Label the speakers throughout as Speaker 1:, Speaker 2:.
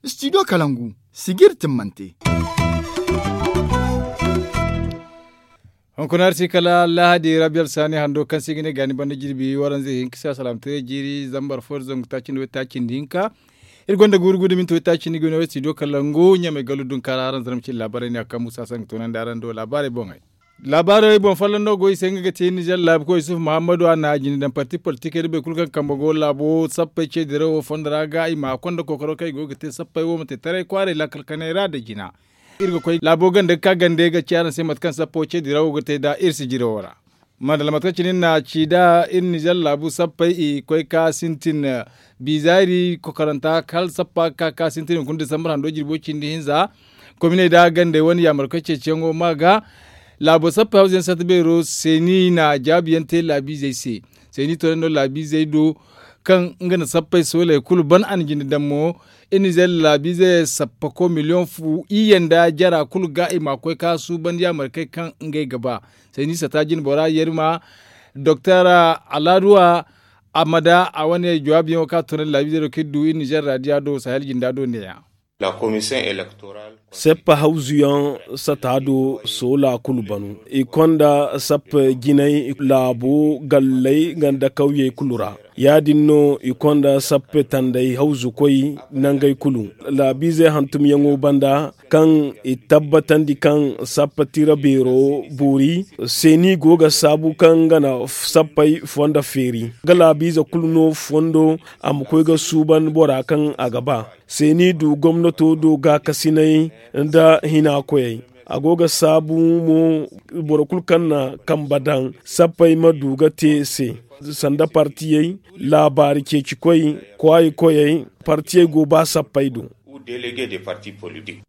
Speaker 1: Studio Kalangu sigir timmante.
Speaker 2: Hankunar kala lahadi rabiyar sani hando kan sigine gani banda jirbi waran zai hinkisa salamte jiri zambar for zong tacin we tacin dinka irgonda gurgudu min to tacin gono we studio Kalangu nyame galudun kararan zaramci labarai ne akan Musa Sang tonan daran do labarai bongai labarai bon fallan no goy senga gati ni jalla ko Yusuf Muhammadu ana jini dan parti politique be kulkan kambago labo sappe ce diro fondara ga ima konda kokoro kai go gate sappe wo mate tare kware la kalkanera da jina irgo koy labo gande ka gande ga ciaran sai matkan sappo ce diro gate da irsi jirora madal matkacin na cida in ni jalla bu sappe i koy ka sintin bizari kokaranta kal sappa ka sintin kun December hando jirbo cindi hinza komine da gande wani ya markace cengo maga labo sappa hausen satbero seni na jabiyan te labi zai se seni to no labi zai do kan ngana sappa sole kul ban an jini dammo ini zel labi zai sappa ko million fu iyanda jara kul ga ima koy kasu ban ya markai kan ngai gaba seni satajin bora yerma dr aladuwa amada a wani jawabi ka to labi zai kiddu ini jar radiado sahel jindado ne ya
Speaker 3: la commission électorale
Speaker 4: seppa hausuyan satado sola kulubanu ikonda sap ginai labo gallai ganda kauye kulura yadinno ikonda sappe tandai hausu koi nangai kulu labize hantum yango banda kan itabbatan kan sapatira bero buri seni goga sabu kan gana sappai fonda feri galabize kuluno fondo am koiga suban bora kan agaba seni du gwamnato do ga kasinai da hina koyai agoga sabu mo borokul kanna kambadan sappai maduga tese sanda partiyai labari ke cikoi kwai koyai partiyai go ba sappai do
Speaker 3: ou délégué des partis politiques.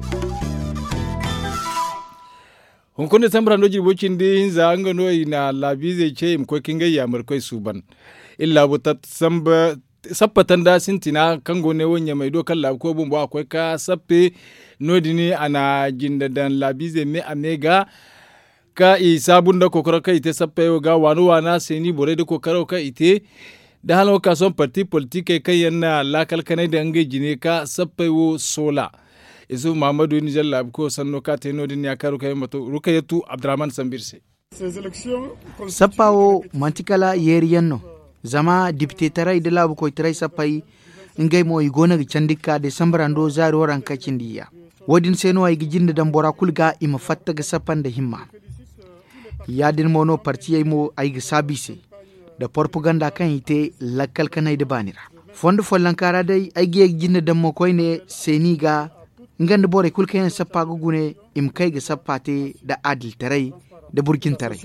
Speaker 2: Hunkunde samra no jirbo cindi hinza anga no ina labize ce im ko kinga ya markoi suban illa butat samba sappatan da sintina kango ne wonya mai dokan lab ko bumbo akwai ka sappe nodini ana jindadan labize me amega ka i sabun da kokoro kai te sappe ga wanu wana seni bore da kokoro kai ite da halon ka son parti politique kai yana lakal kanai da ngai jine ka sappe wo sola isu Muhammadu ni jalla ko sanno ka te nodini ya karu kai mato rukayatu Abdurrahman Sambirse
Speaker 5: sappawo mantikala yeriyanno zama dipte tarai da labu ko tarai sapai ngai mo igona gi candika December ando zari waran kacindiya wodin seno ay gi jinda dan bora kulga ima fatta ga sapan da himma yadin mono parti ay mo ay gi sabise da propaganda kan ite lakkal kanai da banira fondo follankara dai ay gi jinda dan mo koyne seniga ngande bore kulka yan sappa gune im kai ga sappate da adil tarai da burkin tarai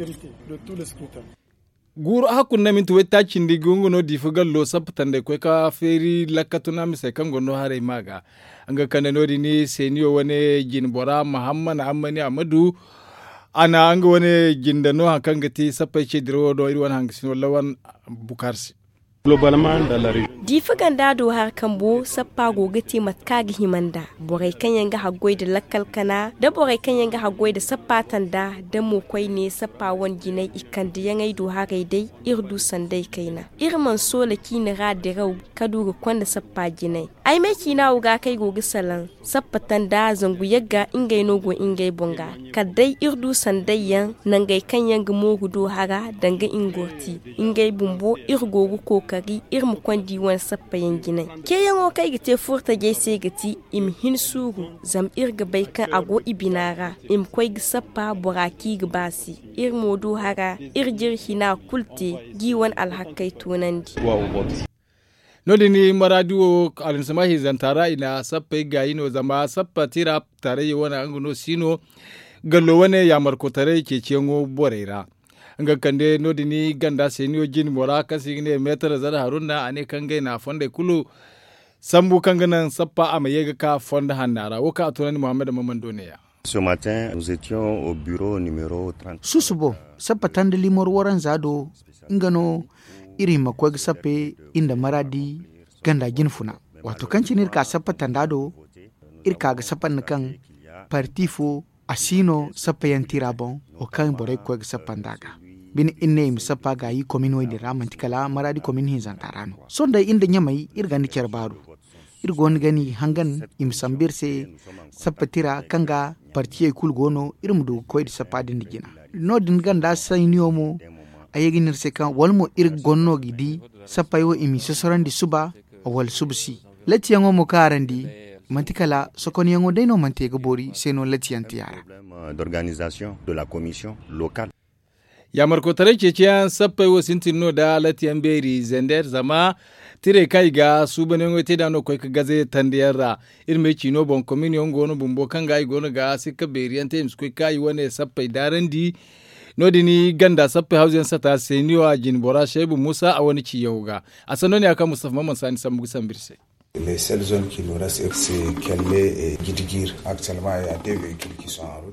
Speaker 2: guru hakun na mintu weta cindi gungu no difugal lo saptande ko ka feri lakatuna mi sai kango no hare maga anga kana no dini seniyo wane jin bora Muhammad Amani Amadu ana anga wane jinda no hakanga ti sapai ce diro do irwan hangsin lawan bukarsi
Speaker 4: globalement dans la région
Speaker 6: difugan do har kambo sappa gogati matkagi himanda borai kanyanga hagoi da lakkal kana da borai kanyanga hagoi da sappa tanda da mo koi ne sappa wan ginai ikandi yangai do hagai dai irdu sandai kaina irman sola kina ra da rau kaduga kwanda sappa ginai ai mai kina uga kai gogi salan sappa tanda zangu yagga ingai nogo ingai bonga kadai irdu sandai yan nangai kanyanga mogu do haga danga ingorti ingai bumbo irgogu kokari irmu kwandi wan sappa yanginai ke yango kai gite furta gese gati im hin sugu zam irga bai kan ago ibinara im koi sappa boraki gbasi ir modu hara irjir hina kulte giwan alhakai tonandi
Speaker 2: nodini maradiwo alin samahi zantara ina sappa gayino zama sappa tira tare wana anguno sino gallo wane ya marko tare ke ciyango borera nga kande nodini ganda seniyo jin mora kasi ne metra zara haruna ane kangai na fonde kulu sambu kanganan sappa amayega ka fonda hanara woka atonani Muhammad Mamando ne ya
Speaker 7: Ce matin, nous étions au bureau numéro 30.
Speaker 5: susubo sappa tandali mor waran zado ingano iri makwag sappe inda maradi ganda jinfuna wato kancinir ka sappa tandado irka ga sappan kan partifo asino sappa yantirabon o kan bore kwag sappandaga bin inne im sappa ga yi komino de ramantikala maradi komin hin zantarano sonda inda nyamai irga ni kerbaru irgon gani hangan imsambirse sapatira kanga partiye kul gono irmudu koydi sapadin digina no din ganda sayniomo ayeginir se kan walmo irgonno gidi sapayo imi sosorandi suba wal subsi lati yango mo karandi mantikala sokoni yango deno mantega bori seno lati yantiara
Speaker 7: d'organisation de la commission locale.
Speaker 2: Ya marko tare ceciyan sapayo sintino da lati yamberi zender zama tire kai ga su bane ngote da no koy ka gaze tandiyarra irme chino bon communion gono bumbo kanga gono ga sika beriyante imskoy kai wane sapai darandi nodini ganda sappe hausen sata senior ajin bora shebu Musa a wani ciyoga a sanoni aka Mustafa Mamman Sani Sambu Sambirse.
Speaker 8: Les seules zones qui nous restent c'est Kelle et Gidigir. Actuellement il y a 2 véhicules qui sont en route.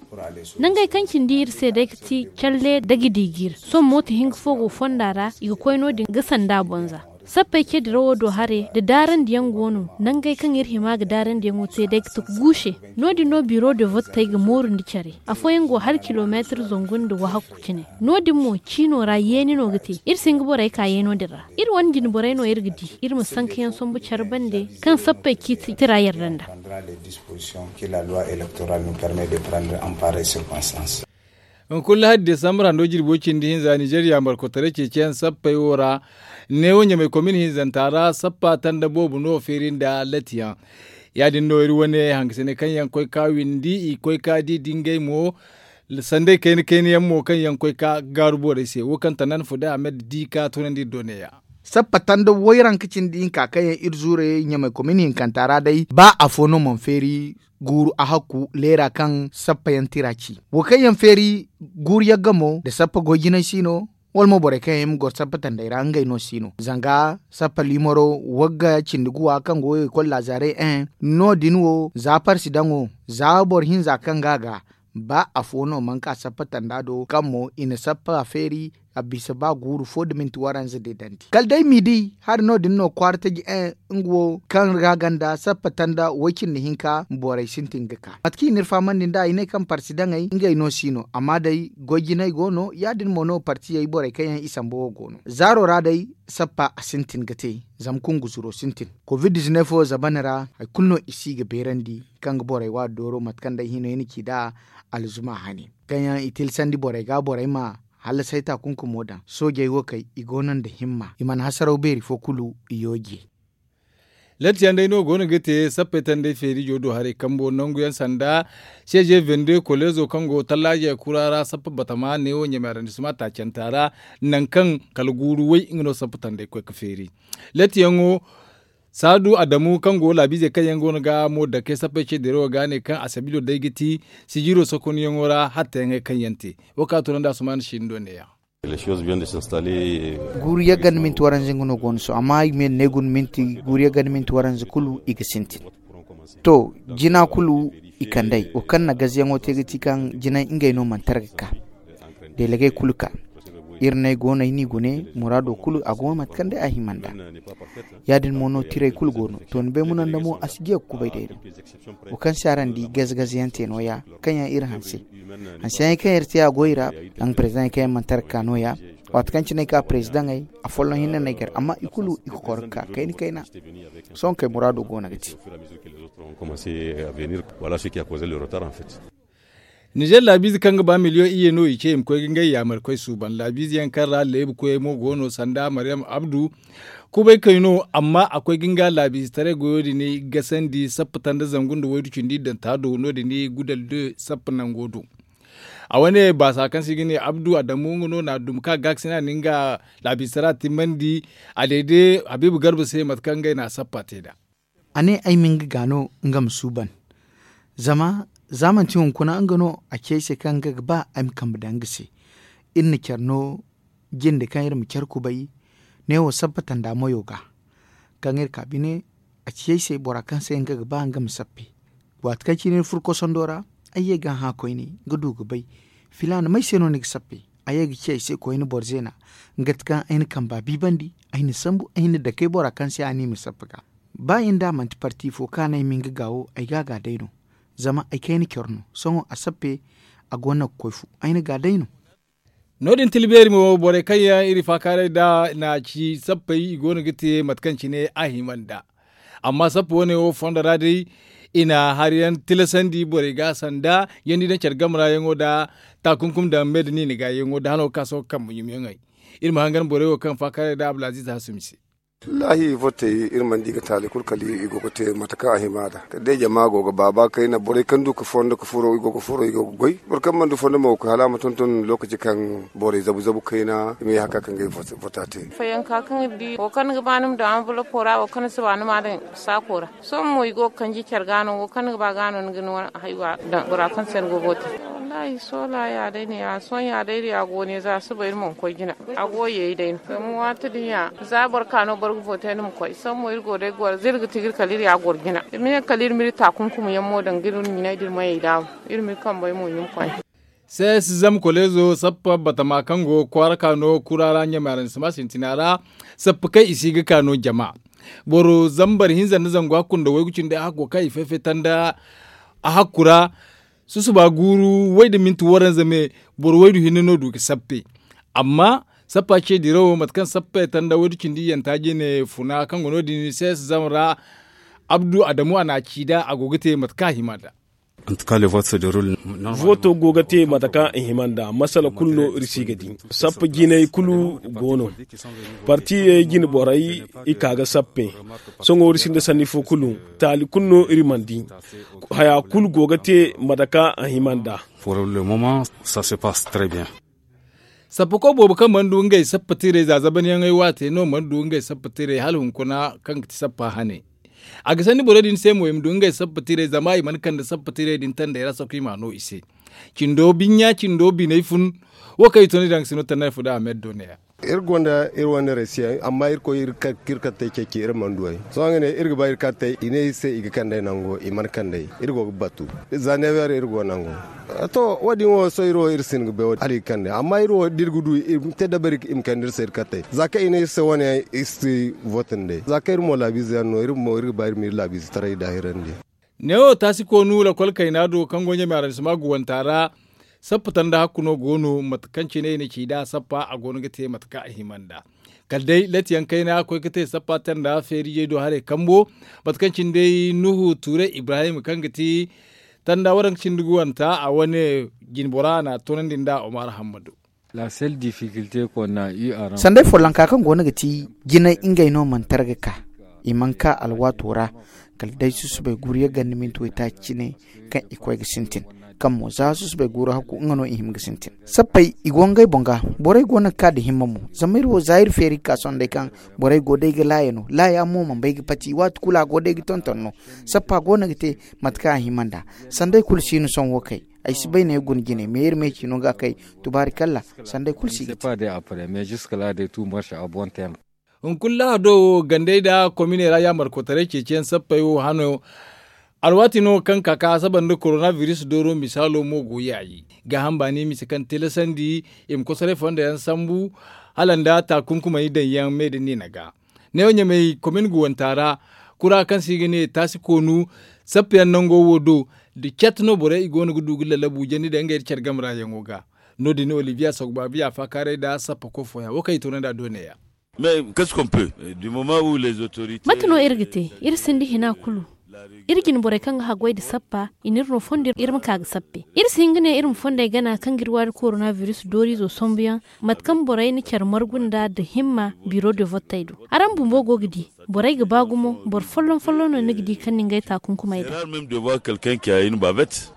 Speaker 9: Nangai kankin dir sai da kiti Kelle da Gidigir son mota hing fogo fondara iga koino din gasanda bonza sappai ke da rawo do hare da daren diyan gono nan gai kan irhi ma ga daren diyan wote da ta gushe nodi no biro de vote tai ga morun di chare afoyen go har kilometer zongun da wahakku cine nodi mo chino ra yeni no gati ir singa borai ka yeno dira ir wanjin borai no irgidi ir musan kayan son bu charbande kan sappai ki tira yarranda
Speaker 8: les dispositions que la loi électorale nous permet de prendre en pareille circonstance.
Speaker 2: On kulla had December ando jirbo cindi hinza Nigeria marko tare ceciyan sappai wora ne wonya mai komin hinzan tara sappa tanda bobu no ferinda latiya ya dinno iri wane hangsene kan yan koy ka windi i koy ka di dingay mo sande ken yammo kan yan koy ka garubo rese wo kan tanan fuda Ahmed Dika tonandi doneya
Speaker 5: sappatan da wairan kicin din kakayen irzure nyame komini kantara dai ba a fono mon feri guru a haku lera kan sappayan tiraci wakayen feri guru ya gamo da sappa gogina sino walmo bore kayen gor sappatan da irangai no sino zanga sappa limoro wagga cindiguwa kan goye kol lazare no dinwo zapar sidango zabor hin zakan gaga ba a fono manka sappatan dado kammo ina sappa feri abisa ba guru fod min tuwaran zade danti kaldai midi har no dinno kwarta gi ngwo kan raganda sapatanda wakin ni hinka borai sintingaka atki nirfa mandin da ine kan parsidangai ngai no sino amma dai goginai gono yadin mono parti yayi borai kayan isambo gono zaro radai sappa asintin gate zamkun guzuro sintin covid-19 zabanara ay kulno isi ga berandi kan borai wa doro matkanda hino yinki da alzuma hani kayan itil sandi borai ga borai ma hala sai ta kunku moda soje wo kai igonan da himma iman hasarau beri fo kulu iyoge
Speaker 2: lati ande no gona gete sappetan de feri jodo hare kambo nongu yan sanda seje vende kolezo kango talaje kurara sappa batama ne wo nyamara ni sumata cantara nan kan kalguru wai ingno sappetan de ko ka feri lati yango Sadu Adamu kango labize kayan gona ga mo da ke sapece de ro gane kan asabilo daigiti sijiro sokoni yongora hatta nge kanyante wakato nda suman shindo ne ya
Speaker 7: Les choses viennent de s'installer.
Speaker 5: Guru ya gan min tuwaran zinguno gonso amma men negun minti guru ya gan min tuwaran zikulu igasinti to jina kulu ikandai o kan na gaziyan wote giti kan jina ingay no mantarka delege kuluka irnay gona ini gune murado kulu agoma matkande ahimanda yadin mono tire kulu gono ton be munanda mo asgiya kubayde o kan sarandi gazgaziyante noya kanya irhansi anse kay irtiya goira ang president kay mantar kanoya wat kan cine ka president ay afollo hinna neger amma ikulu ikorka kayni kayna son kay murado gona gati
Speaker 7: On commençait à venir, voilà ce qui a causé le retard en fait.
Speaker 2: Niger labizi kanga ba miliyo iye no iche mko ngai ya markoi suban labizi yankara lebu ko mo gono sanda Maryam Abdu kubai kaino amma akwai ginga labizi tare goyodi ne gasandi sappatan da zangun da waidu cindi dan tado no da ne gudal de sappanan godo a wani ba sakan sigine Abdu Adamu no na dumka gaksina ninga labizi sarati mandi alede Habibu Garba sai matkan gai na sappate da
Speaker 5: ane ai mingi gano ngam suban zama zaman ciwon kuna an gano a kese kan ba am kan budangise inna kyarno ginde kan yar mukyar ku bai ne wo sabbatan da moyoga kan yar kabine a kese borakan sai ba ngam sappi wat ka kinin furko sondora ayye gan ha koini gudu bai filan mai seno ni sappi ayye gi kese koini borzena ngat kan ayin kan ba bibandi ayin sambu ayin da kai borakan sai ani musaffaka ba inda manti parti fo kana mingi gawo ay gaga daino zama ay kayni kyorno songo asappe agona koifu ayni ga daino
Speaker 2: nodin tilberi mo bore kayya iri fakare da na ci sappai gona gite matkanci ne ahimanda amma sappo ne o fondara dai ina hariyan tilasandi bore ga sanda yandi da chargamra yango da takunkum da medni ni ga yango da hano kaso kan munyum yangai irma hangan bore o kan fakare da Abdulaziz Hasumisi
Speaker 10: lahi vote irman diga tali kulkali igo kote mataka ahimada de jama go baba kai na bore kan du ko fondo ko furo igo goy bor kam mandu fondo mo ko halama tonton lokaci kan bore zabu kai na me haka kan gai votate
Speaker 11: fayan ka kan di ko kan ga banum da ambulo pora o kan se wanu ma da sakora so mo igo kan ji chargano ko kan ga gano ngin haywa da bora kan sen go vote wallahi sola ya dai ne ya son ya dai ya go ne za su bayar mon ko gina agoye dai mu wata dinya zabar kano vote num koy sammo irgo de gor zirga tigir kalir ya gorgina mi kalir mi ta kunkum yammo dan girun mi na dir mai da irmi kan bai mo yum koy
Speaker 2: sai zam kolezo sappa batama kango kwara kano kurara nyamaran sama sintinara sappa kai isiga kano jama boro zambar hinzan zangwa kun da waigucin da hako kai fefe tanda a hakura susu ba guru wai da mintu waran zame boro waidu hinno duki sappe amma sappa ce dirawo matkan sappa tanda wadukin diyan taje ne funa kan gono din sai zamra Abdu Adamu ana kida a gogate matka himada
Speaker 12: en tout cas le vote se déroule
Speaker 4: voto gogate mataka himanda masala kullo risigadi sappa gine kulu gono parti gine borai ikaga sappe songo risinde sanifo kulu tali kunno irimandi haya kul gogate mataka himanda
Speaker 12: pour le moment ça se passe très bien
Speaker 2: sapoko bobo kan mandu ngai sappatire zazaban yangai wate no mandu ngai sappatire halun kuna kan sappa hane a ga sani boredin sai mo yimdu ngai sappatire zamai man kan da sappatire din tan da ya rasa kima no ise kindo binya kindo binaifun wakai toni dang sino tanai da Ahmed Doneya
Speaker 10: irgonda irwana resiya amma irko kirka te keke irmanduai so ngene irga ba irka te ine se iga kande nango iman kande irgo batu zanever irgo nango to wadi wo so iro irsin be ali kande amma iro dirgudu te dabari im kandir se irka te zaka ine se woni isti votende zaka irmo labiz yanno irmo irga ba irmi labiz tarai dahirande
Speaker 2: neo tasiko nula kolkai nado kangonye maran sama guwantara sappatan da hakuno gono matkanci ne ki da sappa a gono gate matka a himanda kaldai latiyan kaina akwai kate sappatan da feriye do hare kambo matkancin dai Nuhu Ture Ibrahim kangati tanda waran cinduguwanta a wani ginbora na tonan dinda Omar Hamadu
Speaker 13: la seule difficulté qu'on a eu à
Speaker 5: sandai follan kakan gono gati gina ingai no man targaka imanka alwatora kaldai su bai guriya ganni min to ta cine kan ikwai gisintin kan mo za su bai gura haku ngano ihim gisintin sappai igongai bonga borai gona ka da himmamu zamiro zair feri ka son dai kan borai godai ga layano laya mo man bai pati wat kula godai gi tontonno sappa gona gite matka himanda sandai kulsinu son wokai ai si bai ne gun gine meyer me kino ga kai tubarikallah sandai kulsi
Speaker 13: c'est pas des après mais jusque là de tout marche à bon terme
Speaker 2: on kulla do gandai da komine raya markotare ke cen sappayo hano alwatino kan kaka saban da coronavirus doro misalo mo goyayi ga hambani misikan telesandi im kosare fonda yan sambu halanda ta kunkuma idan yan medini naga ne onye mai komin guwantara kura kan sigine tasikonu sappiyan nango wodo di chatno bore igonu gudugula labu jeni da ngai chargamra yangoga nodini Olivia Sogba biya fakare da sapako foya wakai tonanda doneya.
Speaker 14: Mais qu'est-ce qu'on peut du moment où les autorités
Speaker 9: matno irgite irsindi hina kulu irgin bore kan hagwai da sappa inirno fondir irma kaga sappe irsingine irin fonda gana kan girwar coronavirus dori zo sombiyan matkan bore ni char margunda da himma biro de votaido aran bumbo gogidi bore ga bagumo bor follon no nigdi kan ningai ta kunkuma ida
Speaker 14: même de voir quelqu'un qui a une bavette.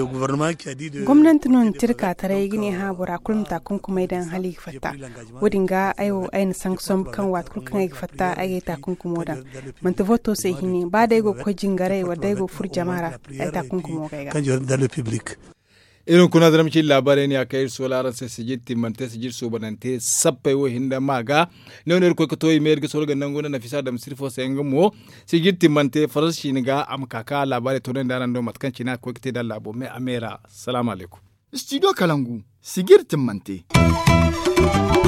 Speaker 15: gwamnati non tirka tare gini ha bura kulum ta kunkumai dan hali fatta wodinga ayo ayin sanction kan wat kulkan fatta ayi ta kunkumo dan man to voto sai hini ba dai go ko jingare wa dai go fur jamara ay ta kunkumo ga
Speaker 16: kan jor dans le public
Speaker 2: irin kuna da mace labarai ne aka yi solaran sai su jitti manta su jir so banante sappai wo hinda maga ne ne ko to yi mer ga solga nan gona nafisa da musirfo sai ngamo su jitti mante farashi ni ga am kaka labarai to nan da nan do matkanci na ko kite da labo me amera assalamu alaikum
Speaker 1: studio kalangu sigir timmante